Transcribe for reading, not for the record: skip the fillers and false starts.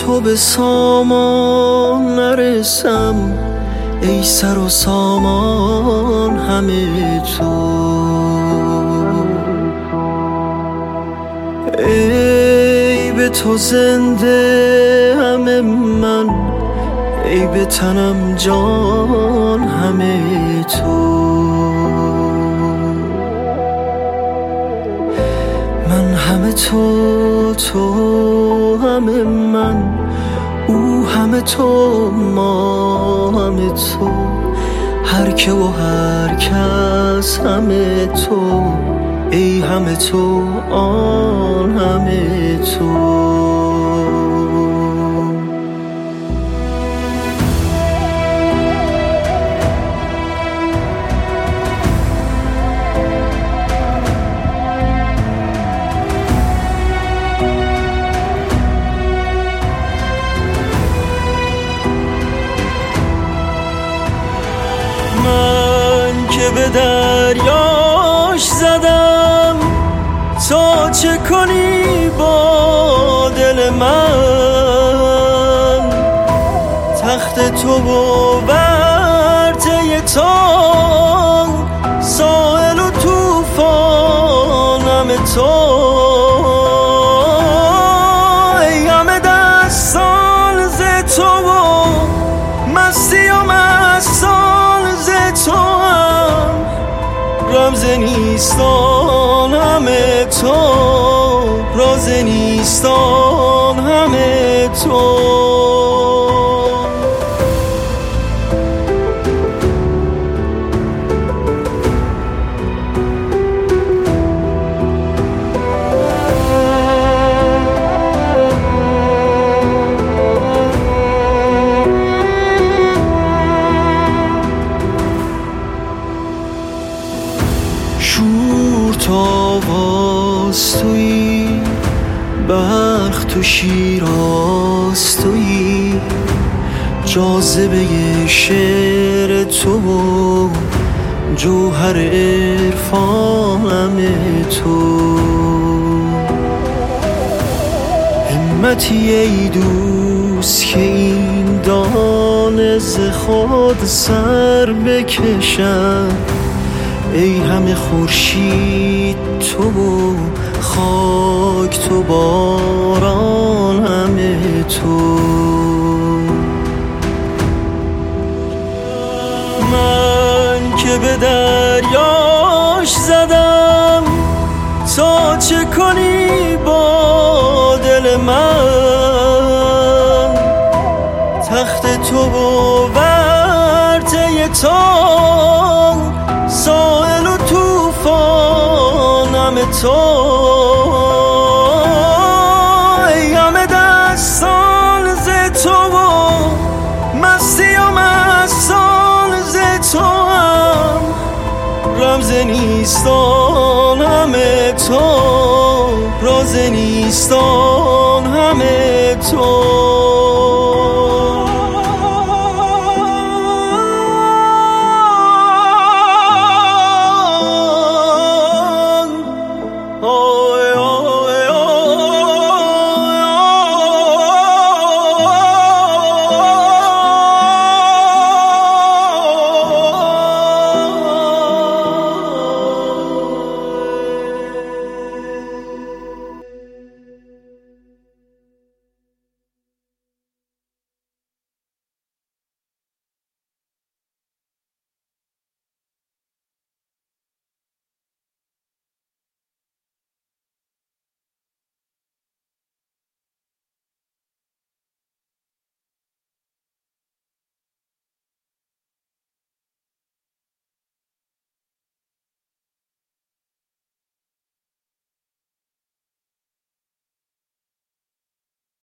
تو به سامان نرسم، ای سر و سامان همه تو. ای به تو زنده همه من، ای به تنم جان همه تو. من همه تو، تو همه من، او همه تو، ما همه تو، هر که و هر کس همه تو، ای همه تو، آن همه تو. من که به دریاش زدم، تا چه کنی با دل من؟ تخت تو و ورطه تان، ساحل و توفانم تو. ای همه دستان ز تو و مستی و مستان ز تو هم، رمز نیستان همه تو، راز نیستان همه تو. شور تو آواز تویی، برق تو شیراز تویی، جاذبه شعر تو و جوهر عرفانم تو. همتی ای دوست که این دانه ز خود سر بکشم، ای همه خورشید تو و خاک تو، باران همه تو. من که به دریاش زدم، تا چه کنی با دل من؟ تخت تو و ورطه تان، ساحل و توفانم تو. ای همه دستان ز تو و مستی و مستان ز تو هم، رمز نیستان همه تو، راز نیستان همه تو.